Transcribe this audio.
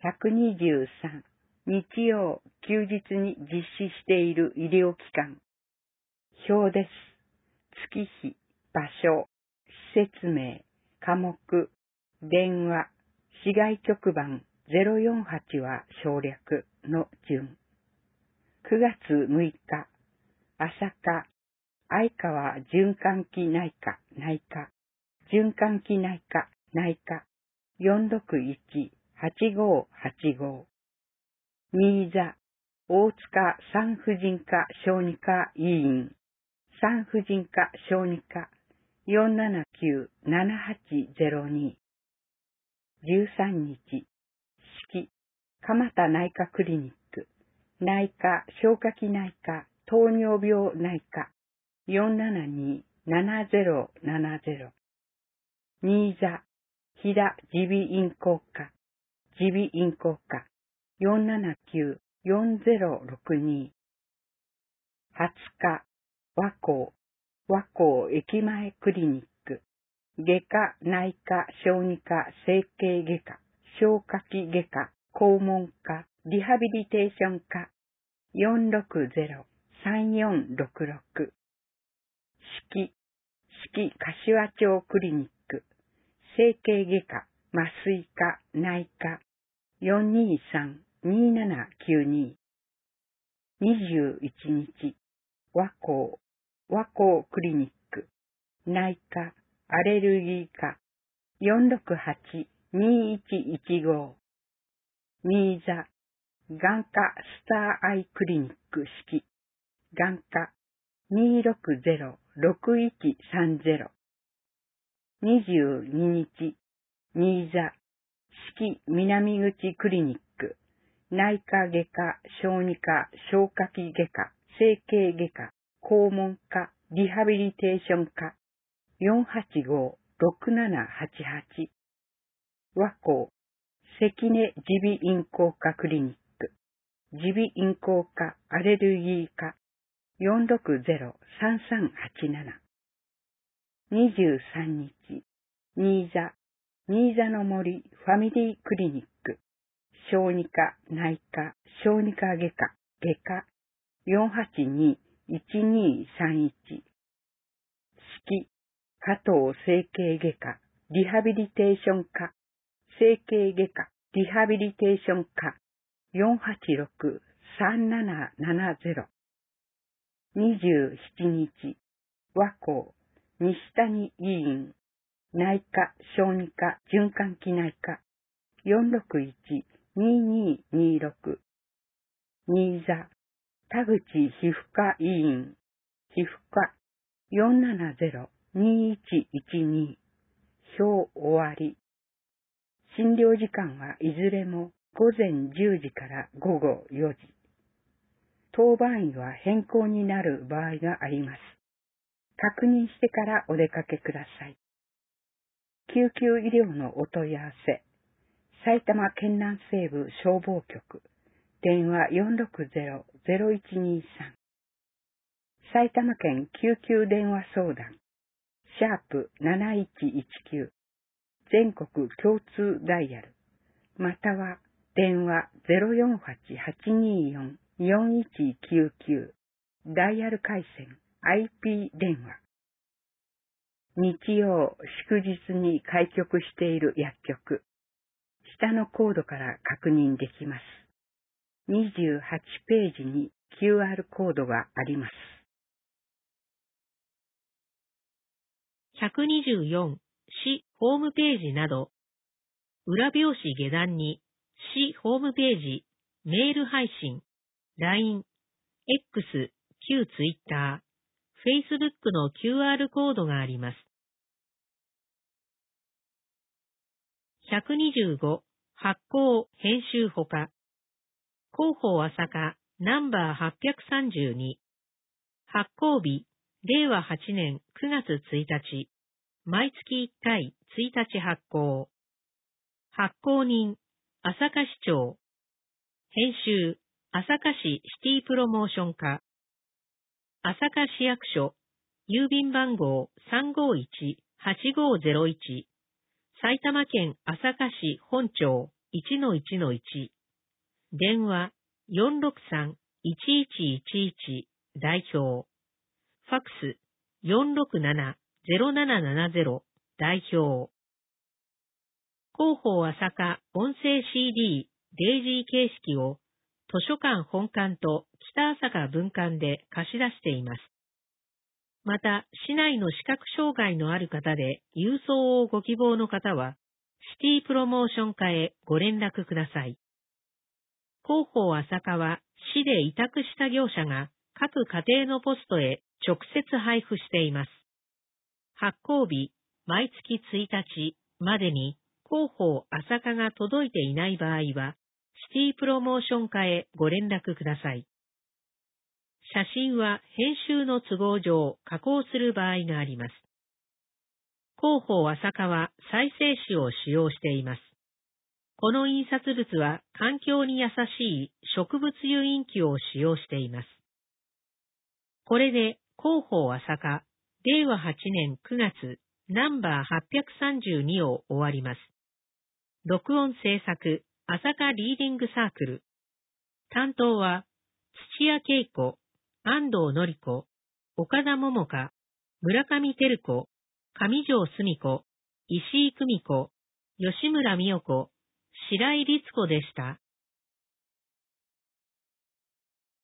123、日曜、休日に実施している医療機関。表です。月日、場所、施設名、科目、電話、市外局番048は省略の順。9月6日、朝課、相川循環器内科、内科、循環器内科、内科、461-8585。新座、大塚産婦人科小児科医院、産婦人科小児科、479-7802。13日、式、蒲田内科クリニック、内科消化器内科糖尿病内科、472-7070。新座、飛騨耳鼻咽喉科、耳鼻咽喉科、479-4062。20日、和光駅前クリニック、外科、内科、小児科、整形外科、消化器外科、肛門科、リハビリテーション科、460-3466。式、柏町クリニック、整形外科、麻酔科、内科、423-2792。21日、和光クリニック、内科、アレルギー科、468-2115。新座、眼科スターアイクリニック式、眼科、260-6130。22日、新座、式南口クリニック、内科外科、小児科、消化器外科、整形外科、肛門科、リハビリテーション科、485-6788。和光、関根耳鼻咽喉科クリニック、耳鼻咽喉科アレルギー科、460-3387。23日、新座の森ファミリークリニック、小児科、内科、小児科外科、外科、482-1231。式、加藤整形外科、リハビリテーション科、整形外科、リハビリテーション科、486-3770。27日、和光、西谷医院、内科、小児科、循環器内科、461-2226。新座、田口皮膚科医院、皮膚科、470-2112。表終わり。診療時間はいずれも午前10時から午後4時。当番医は変更になる場合があります。確認してからお出かけください。救急医療のお問い合わせ。埼玉県南西部消防局。電話460-0123。埼玉県救急電話相談。#7119。全国共通ダイヤル。または電話048-824-4199。ダイヤル回線 IP 電話。日曜祝日に開局している薬局。下のコードから確認できます。28ページに QR コードがあります。 124、市ホームページなど、裏表紙下段に、市ホームページ、メール配信、LINE、X、旧 Twitter、Facebook の QR コードがあります。125、発行、編集ほか。広報朝霞ナンバー832。発行日、令和8年9月1日。毎月1回1日発行。発行人、朝霞市長。編集、朝霞市シティプロモーション課。朝霞市役所、郵便番号351-8501。埼玉県朝霞市本町 1-1-1、電話463-1111代表、ファックス467-0770代表。広報朝霞音声 CD デイジー形式を図書館本館と北朝霞分館で貸し出しています。また、市内の視覚障害のある方で郵送をご希望の方は、シティプロモーション課へご連絡ください。広報朝霞は市で委託した業者が各家庭のポストへ直接配布しています。発行日、毎月1日までに広報朝霞が届いていない場合は、シティプロモーション課へご連絡ください。写真は編集の都合上加工する場合があります。広報朝霞は再生紙を使用しています。この印刷物は環境に優しい植物油印記を使用しています。これで広報朝霞令和8年9月ナンバー832を終わります。録音制作朝霞リーディングサークル。担当は土屋恵子、安藤典子、岡田桃香、村上照子、上条澄子、石井久美子、吉村美代子、白井律子でした。